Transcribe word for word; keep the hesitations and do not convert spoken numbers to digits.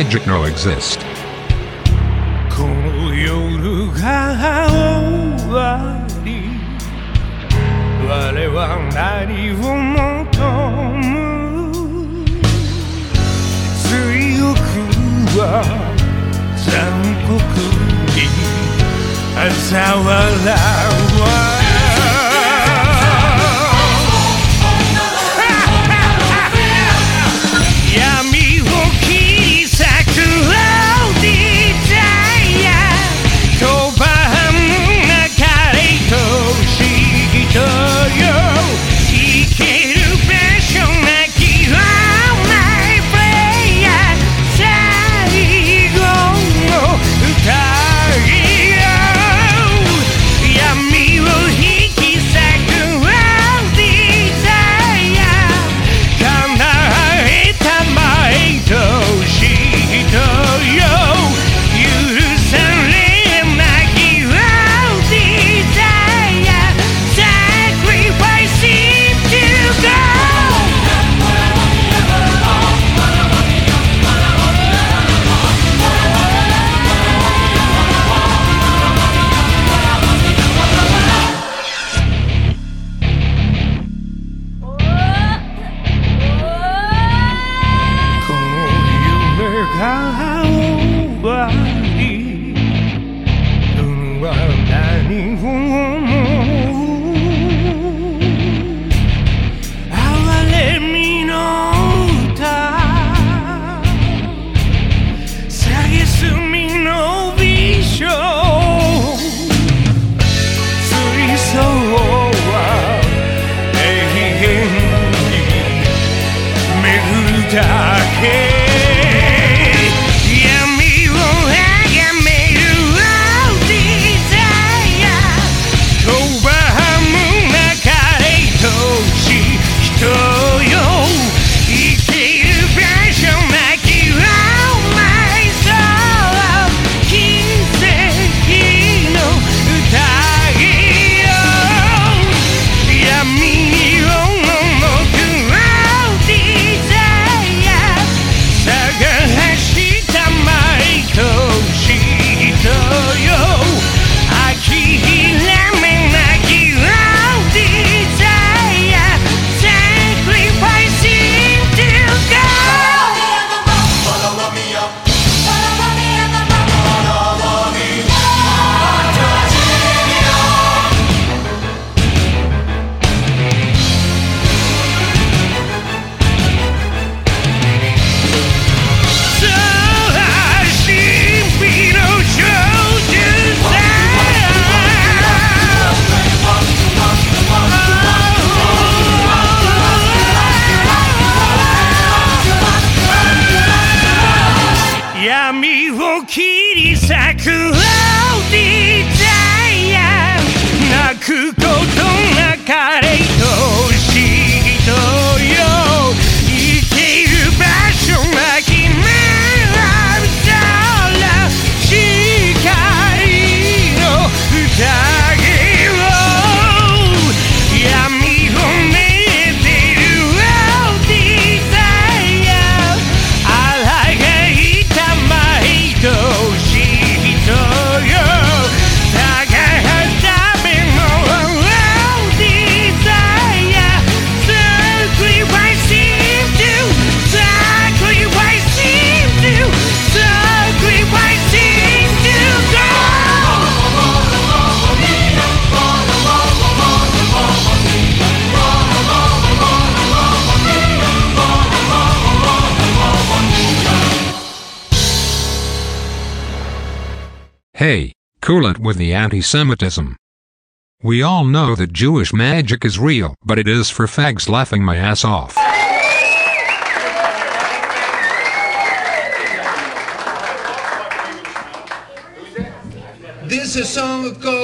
magic no exist. この夜が終わり我は何を求む強くは残酷に嘲笑う闇を切り裂くディザイア泣くことなかれとし人よ生きる場所なき目あるから光の宴を闇をめでるディザイアあらがいたまいとし人よ Hey, cool it with the anti-Semitism. We all know that Jewish magic is real, but it is for fags laughing my ass off. This is a song called